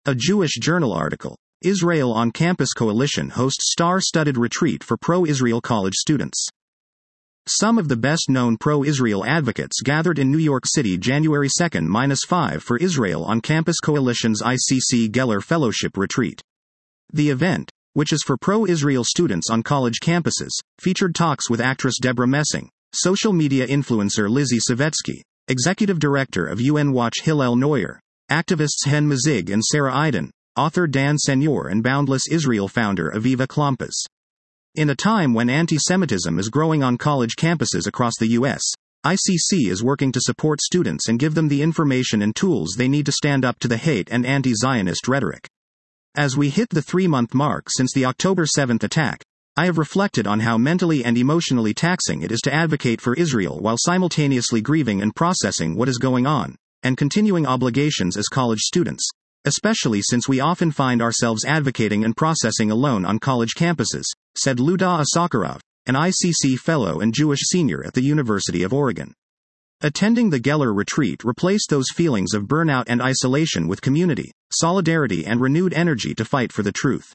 A Jewish Journal article. Israel on Campus Coalition hosts star-studded retreat for pro-Israel college students. Some of the best-known pro-Israel advocates gathered in New York City January 2-5 for Israel on Campus Coalition's ICC Geller Fellowship Retreat. The event, which is for pro-Israel students on college campuses, featured talks with actress Deborah Messing, social media influencer Lizzie Savetsky, executive director of UN Watch Hillel Neuer, activists Hen Mazig and Sarah Iden, author Dan Senor and Boundless Israel founder Aviva Klompas. In a time when anti-Semitism is growing on college campuses across the U.S., ICC is working to support students and give them the information and tools they need to stand up to the hate and anti-Zionist rhetoric. As we hit the 3-month mark since the October 7th attack, I have reflected on how mentally and emotionally taxing it is to advocate for Israel while simultaneously grieving and processing what is going on, and continuing obligations as college students, especially since we often find ourselves advocating and processing alone on college campuses, said Luda Issacharoff, an ICC fellow and Jewish senior at the University of Oregon. Attending the Geller retreat replaced those feelings of burnout and isolation with community, solidarity and renewed energy to fight for the truth.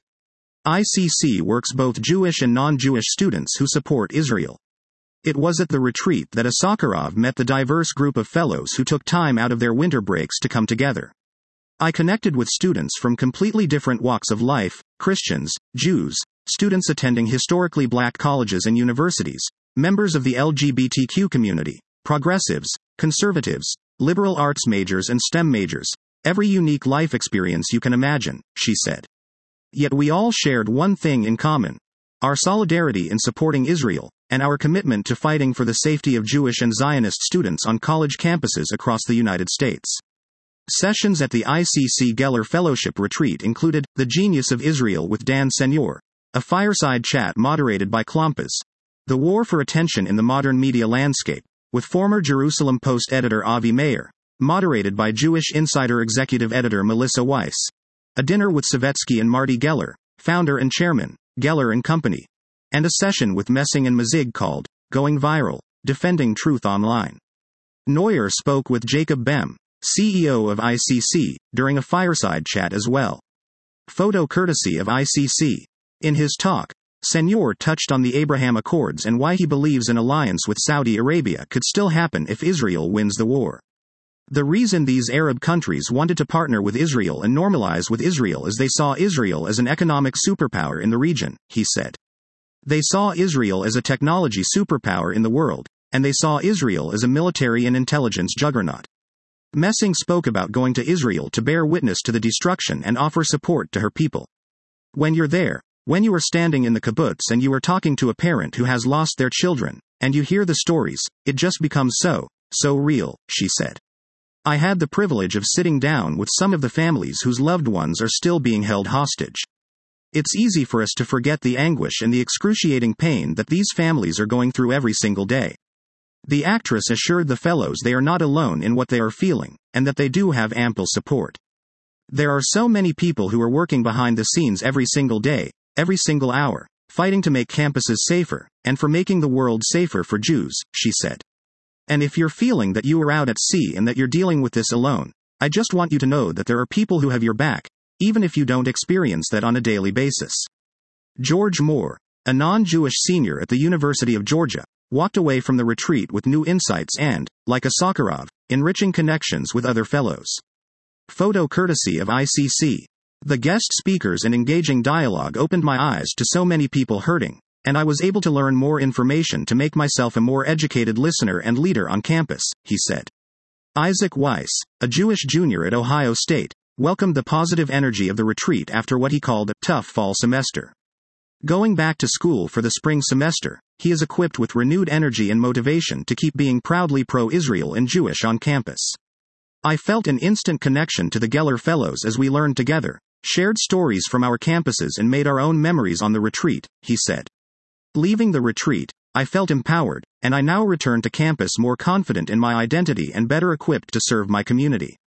ICC works both Jewish and non-Jewish students who support Israel. It was at the retreat that Issacharoff met the diverse group of fellows who took time out of their winter breaks to come together. I connected with students from completely different walks of life, Christians, Jews, students attending historically black colleges and universities, members of the LGBTQ community, progressives, conservatives, liberal arts majors and STEM majors, every unique life experience you can imagine, she said. Yet we all shared one thing in common: our solidarity in supporting Israel, and our commitment to fighting for the safety of Jewish and Zionist students on college campuses across the United States. Sessions at the ICC Geller Fellowship Retreat included The Genius of Israel with Dan Senor, a fireside chat moderated by Klompas, The War for Attention in the Modern Media Landscape, with former Jerusalem Post editor Avi Meir, moderated by Jewish Insider executive editor Melissa Weiss, a dinner with Savetsky and Marty Geller, founder and chairman, Geller and Company, and a session with Messing and Mazig called Going Viral, Defending Truth Online. Neuer spoke with Jacob Bem, CEO of ICC, during a fireside chat as well. Photo courtesy of ICC. In his talk, Senor touched on the Abraham Accords and why he believes an alliance with Saudi Arabia could still happen if Israel wins the war. The reason these Arab countries wanted to partner with Israel and normalize with Israel is they saw Israel as an economic superpower in the region, he said. They saw Israel as a technology superpower in the world, and they saw Israel as a military and intelligence juggernaut. Messing spoke about going to Israel to bear witness to the destruction and offer support to her people. When you're there, when you are standing in the kibbutz and you are talking to a parent who has lost their children, and you hear the stories, it just becomes so real, she said. I had the privilege of sitting down with some of the families whose loved ones are still being held hostage. It's easy for us to forget the anguish and the excruciating pain that these families are going through every single day. The actress assured the fellows they are not alone in what they are feeling, and that they do have ample support. There are so many people who are working behind the scenes every single day, every single hour, fighting to make campuses safer, and for making the world safer for Jews, she said. And if you're feeling that you are out at sea and that you're dealing with this alone, I just want you to know that there are people who have your back, even if you don't experience that on a daily basis. George Moore, a non-Jewish senior at the University of Georgia, walked away from the retreat with new insights and, like Issacharoff, enriching connections with other fellows. Photo courtesy of ICC. The guest speakers and engaging dialogue opened my eyes to so many people hurting, and I was able to learn more information to make myself a more educated listener and leader on campus, he said. Isaac Weiss, a Jewish junior at Ohio State, welcomed the positive energy of the retreat after what he called a tough fall semester. Going back to school for the spring semester, he is equipped with renewed energy and motivation to keep being proudly pro-Israel and Jewish on campus. I felt an instant connection to the Geller Fellows as we learned together, shared stories from our campuses and made our own memories on the retreat, he said. Leaving the retreat, I felt empowered, and I now return to campus more confident in my identity and better equipped to serve my community.